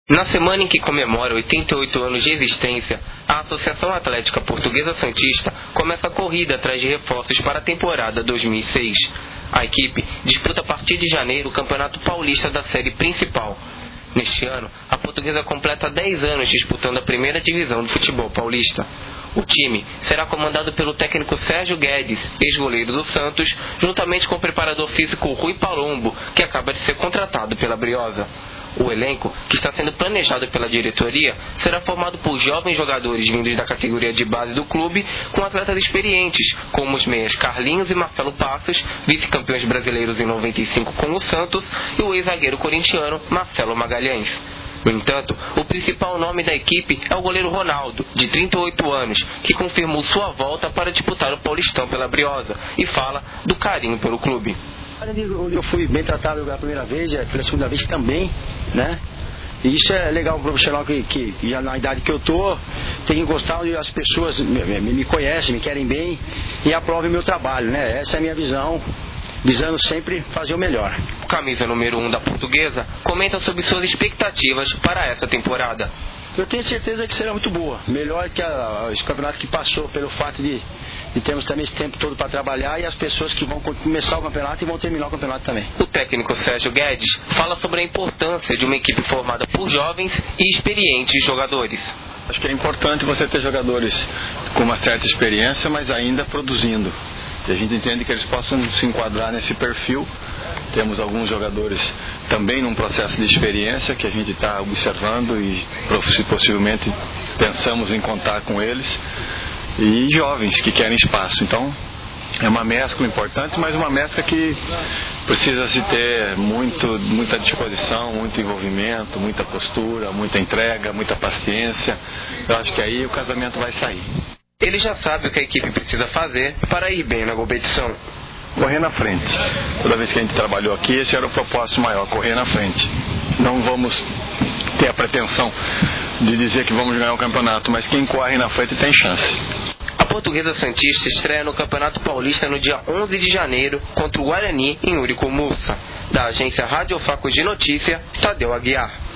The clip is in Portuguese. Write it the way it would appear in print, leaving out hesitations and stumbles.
Na semana em que comemora 88 anos de existência, a Associação Atlética Portuguesa Santista começa a corrida atrás de reforços para a temporada 2006. A equipe disputa a partir de janeiro o Campeonato Paulista da Série Principal. Neste ano, a Portuguesa completa 10 anos disputando a primeira divisão do futebol paulista. O time será comandado pelo técnico Sérgio Guedes, ex-goleiro do Santos, juntamente com o preparador físico Rui Palombo, que acaba de ser contratado pela Briosa. O elenco, que está sendo planejado pela diretoria, será formado por jovens jogadores vindos da categoria de base do clube, com atletas experientes, como os meias Carlinhos e Marcelo Passos, vice-campeões brasileiros em 95 com o Santos, e o ex-zagueiro corintiano Marcelo Magalhães. No entanto, o principal nome da equipe é o goleiro Ronaldo, de 38 anos, que confirmou sua volta para disputar o Paulistão pela Briosa, e fala do carinho pelo clube. Eu fui bem tratado pela primeira vez, pela segunda vez também, né? E isso é legal, um profissional que já na idade que eu tô, tem que gostar onde as pessoas me conhecem, me querem bem e aprovam o meu trabalho, né? Essa é a minha visão, visando sempre fazer o melhor. O camisa número 1 da Portuguesa comenta sobre suas expectativas para essa temporada. Eu tenho certeza que será muito boa, melhor que esse campeonato que passou, pelo fato de termos também esse tempo todo para trabalhar e as pessoas que vão começar o campeonato e vão terminar o campeonato também. O técnico Sérgio Guedes fala sobre a importância de uma equipe formada por jovens e experientes jogadores. Acho que é importante você ter jogadores com uma certa experiência, mas ainda produzindo. E a gente entende que eles possam se enquadrar nesse perfil. Temos alguns jogadores também num processo de experiência que a gente está observando e possivelmente pensamos em contar com eles. E jovens que querem espaço. Então, é uma mescla importante, mas uma mescla que precisa se ter muita disposição, muito envolvimento, muita postura, muita entrega, muita paciência. Eu acho que aí o casamento vai sair. Ele já sabe o que a equipe precisa fazer para ir bem na competição. Correr na frente. Toda vez que a gente trabalhou aqui, esse era o propósito maior, correr na frente. Não vamos ter a pretensão de dizer que vamos ganhar o campeonato, mas quem corre na frente tem chance. A Portuguesa Santista estreia no Campeonato Paulista no dia 11 de janeiro contra o Guarani em Urico Mursa. Da agência Rádio Faco de Notícia, Tadeu Aguiar.